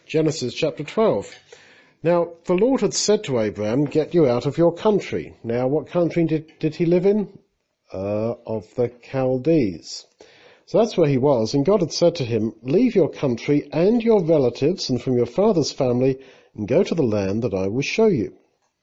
Genesis chapter 12. Now, the Lord had said to Abraham, get you out of your country. Now, what country did he live in? Of the Chaldees. So that's where he was, and God had said to him, leave your country and your relatives and from your father's family and go to the land that I will show you.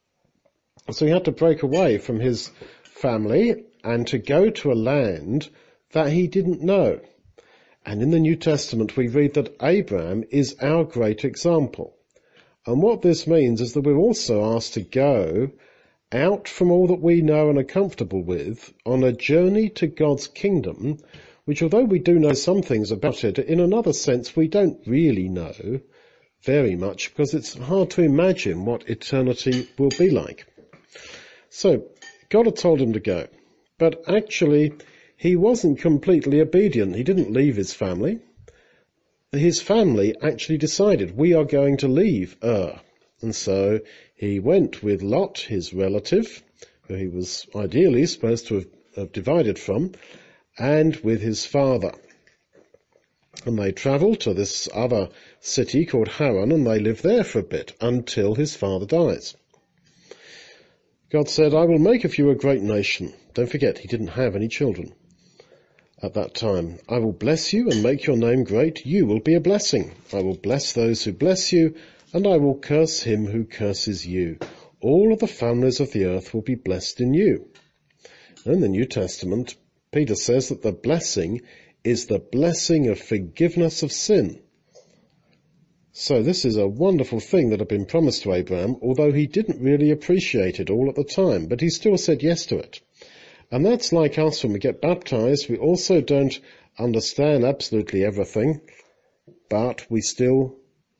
So he had to break away from his family and to go to a land that he didn't know. And in the New Testament we read that Abraham is our great example. And what this means is that we're also asked to go out from all that we know and are comfortable with on a journey to God's kingdom, which although we do know some things about it, in another sense we don't really know very much because it's hard to imagine what eternity will be like. So God had told him to go, but actually he wasn't completely obedient. He didn't leave his family. His family actually decided, we are going to leave Ur. And so he went with Lot, his relative, who he was ideally supposed to have divided from, and with his father. And they travelled to this other city called Haran, and they lived there for a bit until his father dies. God said, I will make of you a great nation. Don't forget, he didn't have any children at that time. I will bless you and make your name great. You will be a blessing. I will bless those who bless you, and I will curse him who curses you. All of the families of the earth will be blessed in you. In the New Testament, Peter says that the blessing is the blessing of forgiveness of sin. So this is a wonderful thing that had been promised to Abraham, although he didn't really appreciate it all at the time, but he still said yes to it. And that's like us when we get baptized. We also don't understand absolutely everything, but we still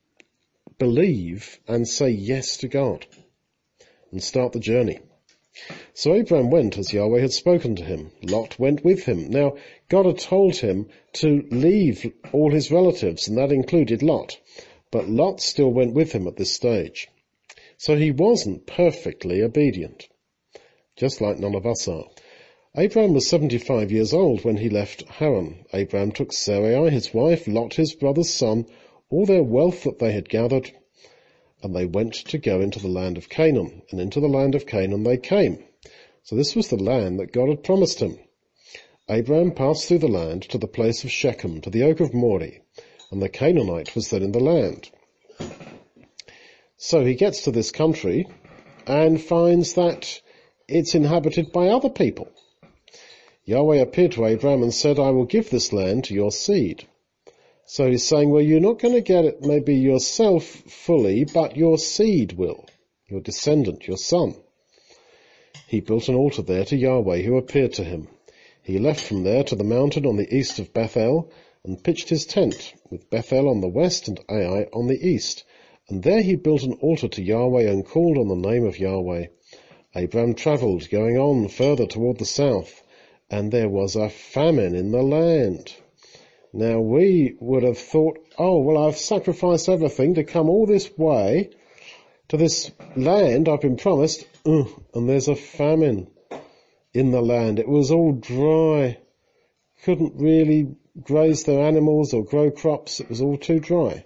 believe and say yes to God and start the journey. So Abraham went as Yahweh had spoken to him. Lot went with him. Now, God had told him to leave all his relatives, and that included Lot. But Lot still went with him at this stage. So he wasn't perfectly obedient, just like none of us are. Abraham was 75 years old when he left Haran. Abraham took Sarai, his wife, Lot, his brother's son, all their wealth that they had gathered, and they went to go into the land of Canaan. And into the land of Canaan they came. So this was the land that God had promised him. Abraham passed through the land to the place of Shechem, to the oak of Moreh, and the Canaanite was then in the land. So he gets to this country and finds that it's inhabited by other people. Yahweh appeared to Abraham and said, I will give this land to your seed. So he's saying, well, you're not going to get it maybe yourself fully, but your seed will, your descendant, your son. He built an altar there to Yahweh, who appeared to him. He left from there to the mountain on the east of Bethel, and pitched his tent, with Bethel on the west and Ai on the east. And there he built an altar to Yahweh and called on the name of Yahweh. Abraham travelled, going on further toward the south, and there was a famine in the land. Now we would have thought, oh, well, I've sacrificed everything to come all this way to this land I've been promised, and there's a famine in the land. It was all dry. Couldn't really graze their animals or grow crops. It was all too dry.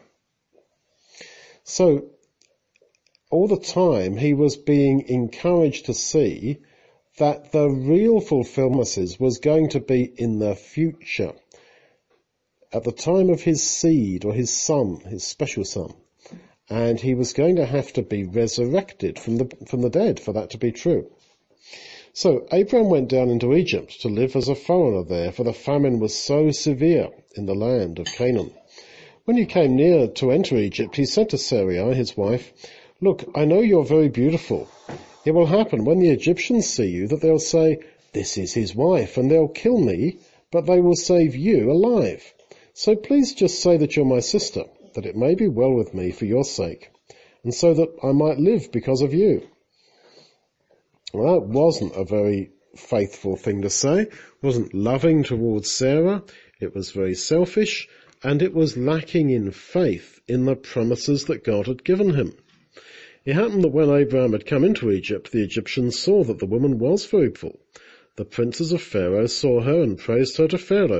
So all the time he was being encouraged to see that the real fulfillment was going to be in the future, at the time of his seed or his son, his special son. And he was going to have to be resurrected from the dead for that to be true. So Abraham went down into Egypt to live as a foreigner there, for the famine was so severe in the land of Canaan. When he came near to enter Egypt, he said to Sarai, his wife, look, I know you're very beautiful. It will happen when the Egyptians see you that they'll say, this is his wife, and they'll kill me, but they will save you alive. So please just say that you're my sister, that it may be well with me for your sake, and so that I might live because of you. Well, that wasn't a very faithful thing to say. It wasn't loving towards Sarah. It was very selfish, and it was lacking in faith in the promises that God had given him. It happened that when Abraham had come into Egypt, the Egyptians saw that the woman was fruitful. The princes of Pharaoh saw her and praised her to Pharaoh,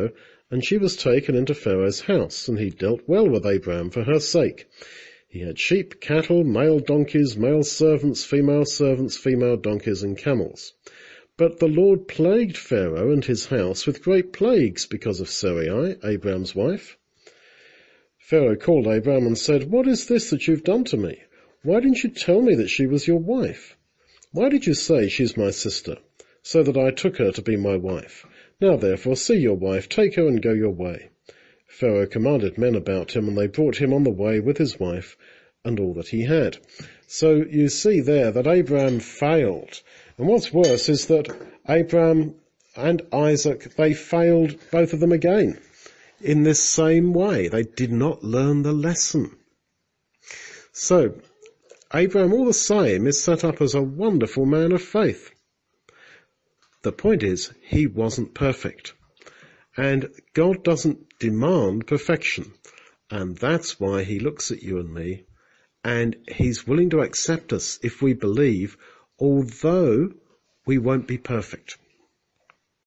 and she was taken into Pharaoh's house, and he dealt well with Abraham for her sake. He had sheep, cattle, male donkeys, male servants, female donkeys, and camels. But the Lord plagued Pharaoh and his house with great plagues because of Sarai, Abraham's wife. Pharaoh called Abraham and said, "What is this that you've done to me? Why didn't you tell me that she was your wife? Why did you say, 'She's my sister,' so that I took her to be my wife? Now therefore see your wife, take her and go your way." Pharaoh commanded men about him, and they brought him on the way with his wife and all that he had. So you see there that Abraham failed. And what's worse is that Abraham and Isaac, they failed, both of them again, in this same way. They did not learn the lesson. So Abraham, all the same, is set up as a wonderful man of faith. The point is, he wasn't perfect. And God doesn't demand perfection. And that's why he looks at you and me, and he's willing to accept us if we believe, although we won't be perfect.